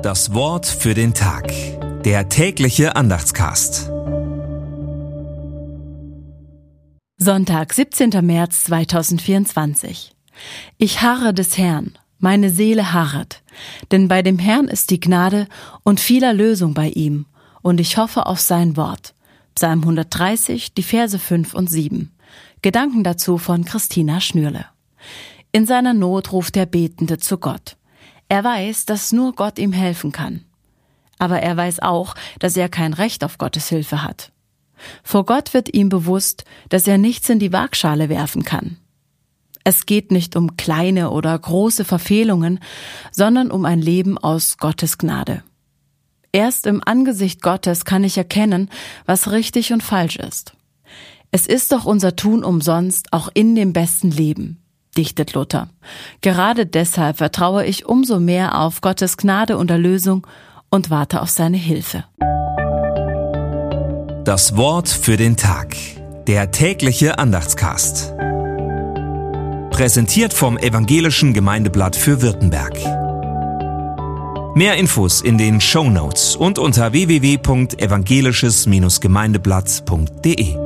Das Wort für den Tag. Der tägliche Andachtscast. Sonntag, 17. März 2024. Ich harre des Herrn, meine Seele harret, denn bei dem Herrn ist die Gnade und vieler Lösung bei ihm, und ich hoffe auf sein Wort. Psalm 130, die Verse 5 und 7. Gedanken dazu von Christina Schnürle. In seiner Not ruft der Betende zu Gott. Er weiß, dass nur Gott ihm helfen kann. Aber er weiß auch, dass er kein Recht auf Gottes Hilfe hat. Vor Gott wird ihm bewusst, dass er nichts in die Waagschale werfen kann. Es geht nicht um kleine oder große Verfehlungen, sondern um ein Leben aus Gottes Gnade. Erst im Angesicht Gottes kann ich erkennen, was richtig und falsch ist. Es ist doch unser Tun umsonst, auch in dem besten Leben, dichtet Luther. Gerade deshalb vertraue ich umso mehr auf Gottes Gnade und Erlösung und warte auf seine Hilfe. Das Wort für den Tag. Der tägliche Andachtscast. Präsentiert vom Evangelischen Gemeindeblatt für Württemberg. Mehr Infos in den Shownotes und unter www.evangelisches-gemeindeblatt.de.